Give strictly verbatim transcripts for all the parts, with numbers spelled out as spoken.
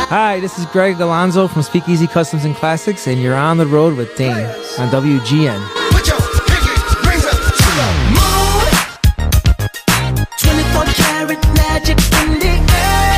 Hi, this is Greg Alonso from Speakeasy Customs and Classics, and you're on the road with Dane on W G N. Put your pinky rings up to the moon. twenty-four karat magic in the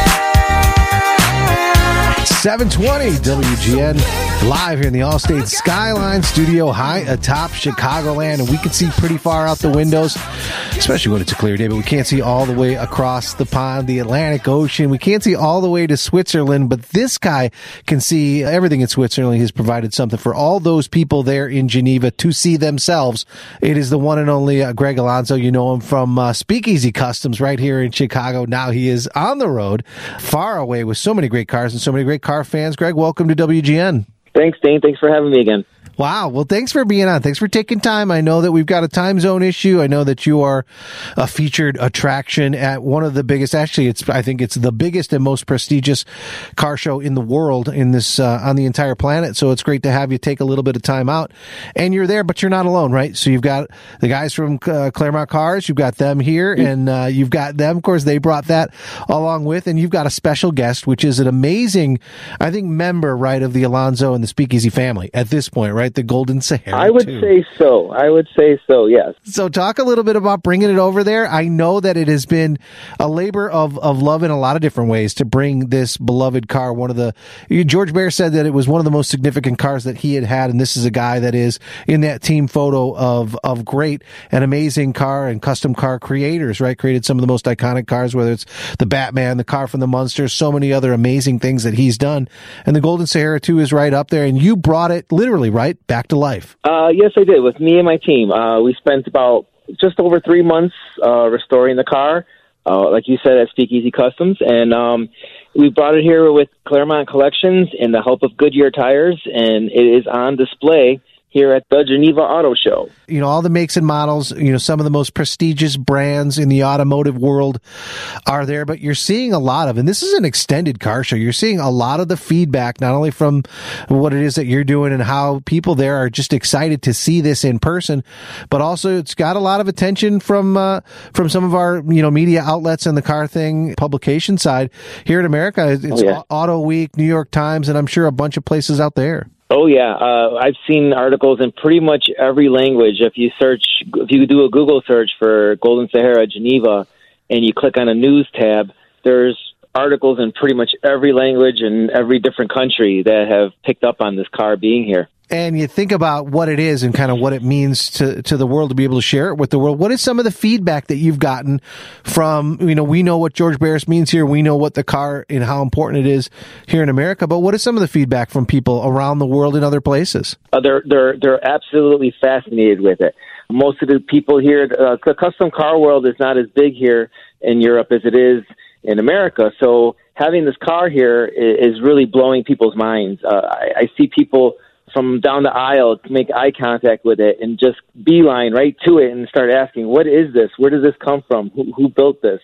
air. seven twenty W G N, live here in the Allstate Skyline Studio, high atop Chicagoland, and we can see pretty far out the windows, especially when it's a clear day, but we can't see all the way across the pond, the Atlantic Ocean. We can't see all the way to Switzerland, but this guy can see everything in Switzerland. He's provided something for all those people there in Geneva to see themselves. It is the one and only uh, Greg Alonso. You know him from uh, Speakeasy Customs right here in Chicago. Now he is on the road, far away, with so many great cars and so many great car fans. Greg, welcome to W G N. Thanks, Dane. Thanks for having me again. Wow. Well, thanks for being on. Thanks for taking time. I know that we've got a time zone issue. I know that you are a featured attraction at one of the biggest, actually, it's, I think it's the biggest and most prestigious car show in the world in this, uh, on the entire planet. So it's great to have you take a little bit of time out, and you're there, but you're not alone, right? So you've got the guys from uh, Claremont Cars. You've got them here, and uh, you've got them. Of course, they brought that along with, and you've got a special guest, which is an amazing, I think, member, right, of the Alonso and the Speakeasy family at this point, right? The Golden Sahara. I would too. say so. I would say so, yes. So talk a little bit about bringing it over there. I know that it has been a labor of, of love in a lot of different ways to bring this beloved car. One of the, George Bear said that it was one of the most significant cars that he had had. And this is a guy that is in that team photo of, of great and amazing car and custom car creators, right? Created some of the most iconic cars, whether it's the Batman, the car from the Munsters, so many other amazing things that he's done. And the Golden Sahara too is right up there. And you brought it literally, right, back to life. Uh, yes, I did. With me and my team, uh, we spent about just over three months uh, restoring the car, uh, like you said, at Speakeasy Customs, and um, we brought it here with Claremont Collections and the help of Goodyear Tires, and it is on display here at the Geneva Auto Show. You know, all the makes and models, you know, some of the most prestigious brands in the automotive world are there, but you're seeing a lot of, and this is an extended car show, you're seeing a lot of the feedback, not only from what it is that you're doing and how people there are just excited to see this in person, but also it's got a lot of attention from, uh, from some of our, you know, media outlets and the Car Thing publication side here in America. It's oh, yeah. Auto Week, New York Times, and I'm sure a bunch of places out there. Oh, yeah. Uh, I've seen articles in pretty much every language. If you search, if you do a Google search for Golden Sahara Geneva and you click on a news tab, there's articles in pretty much every language and every different country that have picked up on this car being here. And you think about what it is and kind of what it means to, to the world to be able to share it with the world. What is some of the feedback that you've gotten from, you know, we know what George Barris means here. We know what the car and how important it is here in America. But what is some of the feedback from people around the world in other places? Uh, they're, they're, they're absolutely fascinated with it. Most of the people here, uh, the custom car world is not as big here in Europe as it is in America. So having this car here is, is really blowing people's minds. Uh, I, I see people from down the aisle make eye contact with it and just beeline right to it and start asking, what is this? Where does this come from? Who, who built this?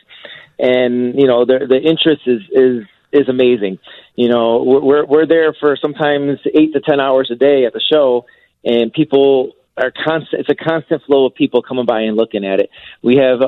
And, you know, the, the interest is, is, is amazing. You know, we're, we're there for sometimes eight to ten hours a day at the show, and people are constant. It's a constant flow of people coming by and looking at it. We have, uh,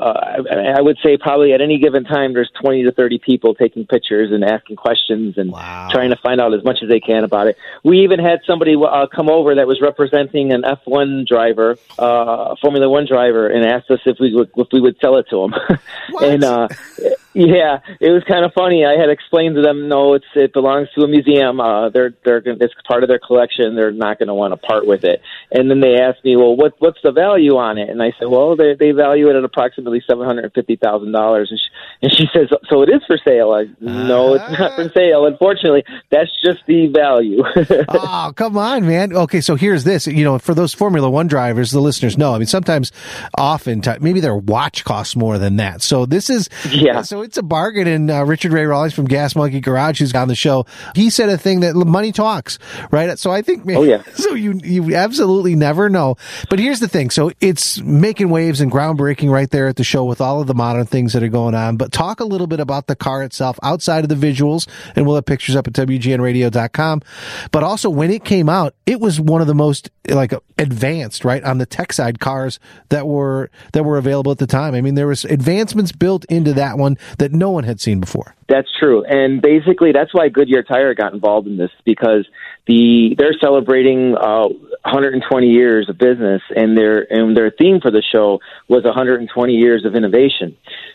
I would say probably at any given time, there's twenty to thirty people taking pictures and asking questions and wow. trying to find out as much as they can about it. We even had somebody uh, come over that was representing an F one driver, uh, Formula One driver, and asked us if we would, if we would sell it to him. and, uh, yeah, it was kind of funny. I had explained to them, no, it's, it belongs to a museum. Uh, they're, they're, it's part of their collection. They're not going to want to part with it. And then they asked me, well, what, what's the value on it? And I said, well, they, they value it at approximately seven hundred fifty thousand dollars. And she, and she says, so it is for sale. I, no, it's not for sale. Unfortunately, that's just the value. Oh, come on, man. Okay. So here's this, you know, for those Formula One drivers, the listeners know, I mean, sometimes often maybe their watch costs more than that. So this is, yeah. So it's a bargain. And uh, Richard Ray Rawlings from Gas Monkey Garage, who's on the show, he said a thing that money talks, right? So I think, man, oh, yeah. So you, you absolutely never know. But here's the thing. So it's making waves and groundbreaking right there at the show with all of the modern things that are going on. But talk a little bit about the car itself outside of the visuals, and we'll have pictures up at W G N radio dot com. But also when it came out, it was one of the most like advanced, right, on the tech side cars that were, that were available at the time. I mean, there was advancements built into that one that no one had seen before. That's true. And basically, that's why Goodyear Tire got involved in this, because the they're celebrating uh, one hundred twenty years of business, and their and their theme for the show was one hundred twenty years of innovation.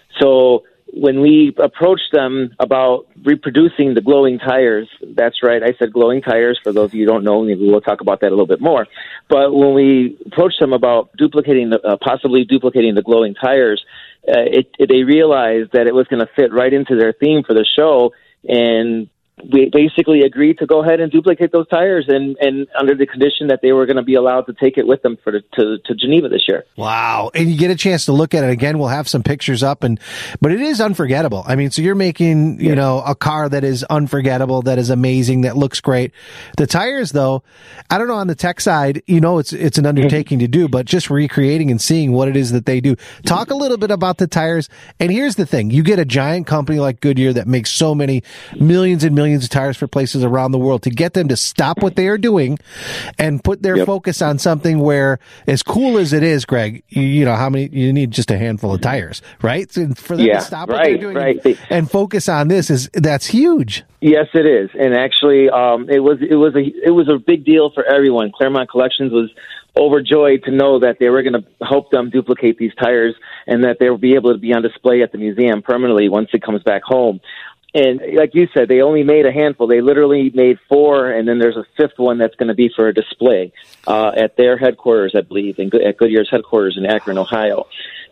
So when we approached them about reproducing the glowing tires, that's right, I said glowing tires. For those of you who don't know, maybe we'll talk about that a little bit more. But when we approached them about duplicating, the, uh, possibly duplicating the glowing tires, uh, it, it, they realized that it was going to fit right into their theme for the show, and we basically agreed to go ahead and duplicate those tires, and, and under the condition that they were going to be allowed to take it with them for the, to, to Geneva this year. Wow. And you get a chance to look at it again. We'll have some pictures up, and but it is unforgettable. I mean, so you're making, you yeah. know, a car that is unforgettable, that is amazing, that looks great. The tires, though, I don't know, on the tech side, you know, it's it's an undertaking to do, but just recreating and seeing what it is that they do. Talk a little bit about the tires. And here's the thing. You get a giant company like Goodyear that makes so many millions and millions of tires for places around the world, to get them to stop what they are doing and put their yep. focus on something where, as cool as it is, Greg, you, you know, how many, you need just a handful of tires, right? So for them yeah, to stop right, what they're doing right. and, and focus on this is, that's huge. Yes, it is. And actually, um, it was, it was a, it was a big deal for everyone. Claremont Collections was overjoyed to know that they were going to help them duplicate these tires, and that they will be able to be on display at the museum permanently once it comes back home. And like you said, they only made a handful. They literally made four, and then there's a fifth one that's going to be for a display uh, at their headquarters, I believe, in, at Goodyear's headquarters in Akron, Ohio.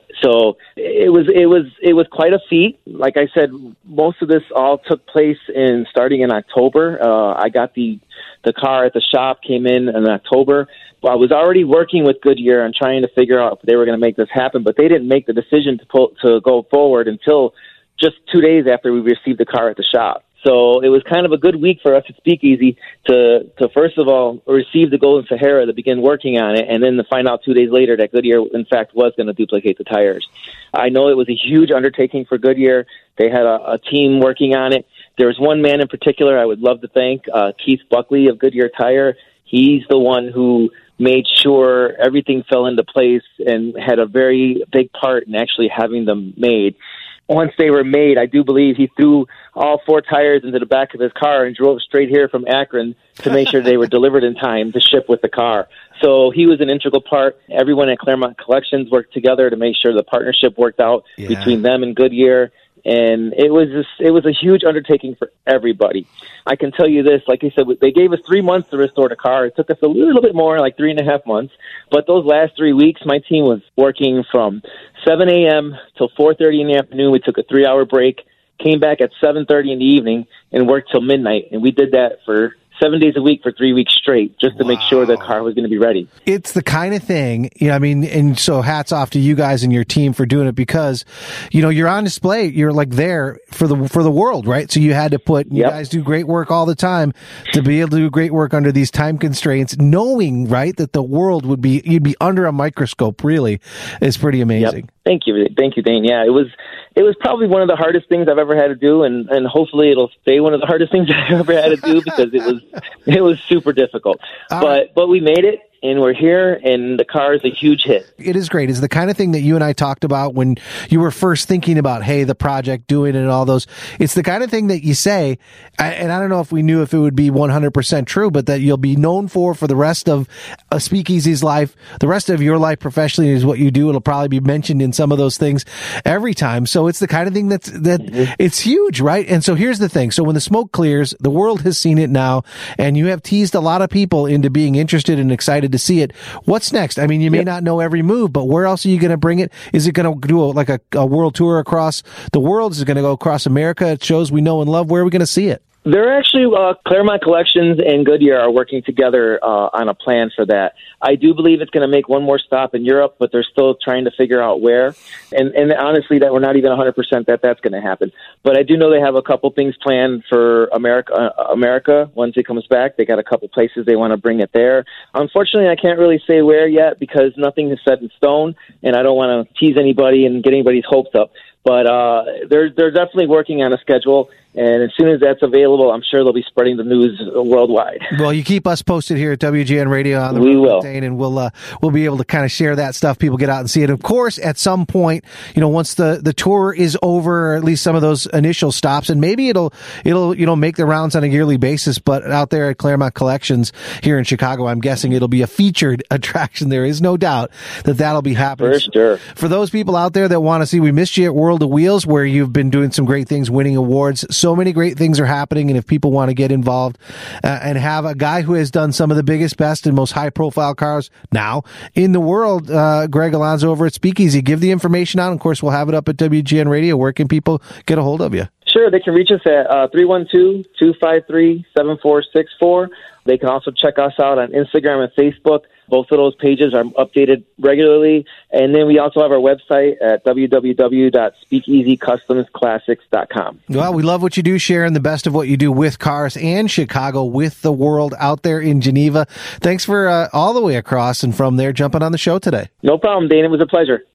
So it was it was it was quite a feat. Like I said, most of this all took place in starting in October. Uh, I got the the car at the shop, came in in October. Well, I was already working with Goodyear and trying to figure out if they were going to make this happen, but they didn't make the decision to pull, to go forward until just two days after we received the car at the shop. So it was kind of a good week for us at Speakeasy to, to first of all, receive the Golden Sahara to begin working on it, and then to find out two days later that Goodyear, in fact, was going to duplicate the tires. I know it was a huge undertaking for Goodyear. They had a, a team working on it. There was one man in particular I would love to thank, uh, Keith Buckley of Goodyear Tire. He's the one who made sure everything fell into place and had a very big part in actually having them made. Once they were made, I do believe he threw all four tires into the back of his car and drove straight here from Akron to make sure they were delivered in time to ship with the car. So he was an integral part. Everyone at Claremont Collections worked together to make sure the partnership worked out yeah. between them and Goodyear. And it was just, it was a huge undertaking for everybody. I can tell you this, like I said, they gave us three months to restore the car. It took us a little bit more, like three and a half months. But those last three weeks, my team was working from seven a.m. till four thirty in the afternoon. We took a three-hour break, came back at seven thirty in the evening, and worked till midnight. And we did that for seven days a week for three weeks straight, just to wow. make sure the car was going to be ready. It's the kind of thing, you know, I mean, and so hats off to you guys and your team for doing it, because, you know, you're on display, you're like there for the, for the world, right? So you had to put, you yep. guys do great work all the time to be able to do great work under these time constraints, knowing, right, that the world would be, you'd be under a microscope, really, is pretty amazing. Yep. Thank you. Thank you, Dane. Yeah, it was it was probably one of the hardest things I've ever had to do, and, and hopefully it'll stay one of the hardest things I've ever had to do, because it was it was super difficult. All but right. but we made it, and we're here, and the car is a huge hit. It is great. It's the kind of thing that you and I talked about when you were first thinking about, hey, the project, doing it, and all those. It's the kind of thing that you say, and I don't know if we knew if it would be one hundred percent true, but that you'll be known for for the rest of a Speakeasy's life, the rest of your life professionally is what you do. It'll probably be mentioned in some of those things every time. So it's the kind of thing that's, that mm-hmm. it's huge, right? And so here's the thing. So when the smoke clears, the world has seen it now, and you have teased a lot of people into being interested and excited to see it. What's next? I mean, you may yep. not know every move, but where else are you going to bring it? Is it going to do a, like a, a world tour across the world? Is it going to go across America? It shows we know and love. Where are we going to see it? They're actually, uh, Claremont Collections and Goodyear are working together uh, on a plan for that. I do believe it's going to make one more stop in Europe, but they're still trying to figure out where. And, and honestly, that we're not even one hundred percent that that's going to happen. But I do know they have a couple things planned for America. Uh, America once it comes back, they got a couple places they want to bring it there. Unfortunately, I can't really say where yet, because nothing is set in stone, and I don't want to tease anybody and get anybody's hopes up. But uh, they're they're definitely working on a schedule, and as soon as that's available, I'm sure they'll be spreading the news worldwide. Well, you keep us posted here at W G N Radio on the We road will. with Dane, and we'll uh, we'll be able to kind of share that stuff. People get out and see it. Of course, at some point, you know, once the, the tour is over, or at least some of those initial stops, and maybe it'll it'll you know make the rounds on a yearly basis. But out there at Claremont Collections here in Chicago, I'm guessing it'll be a featured attraction. There is no doubt that that'll be happening. For sure. For those people out there that want to see, we missed you at World of Wheels, where you've been doing some great things, winning awards. So many great things are happening, and if people want to get involved uh, and have a guy who has done some of the biggest, best, and most high-profile cars now in the world, uh, Greg Alonso over at Speakeasy, give the information out. Of course, we'll have it up at W G N Radio. Where can people get a hold of you? Sure, they can reach us at uh, three one two, two five three, seven four six four. They can also check us out on Instagram and Facebook. Both of those pages are updated regularly. And then we also have our website at w w w dot speakeasy customs classics dot com. Well, we love what you do, sharing the best of what you do with cars and Chicago, with the world out there in Geneva. Thanks for uh, all the way across and from there jumping on the show today. No problem, Dane. It was a pleasure.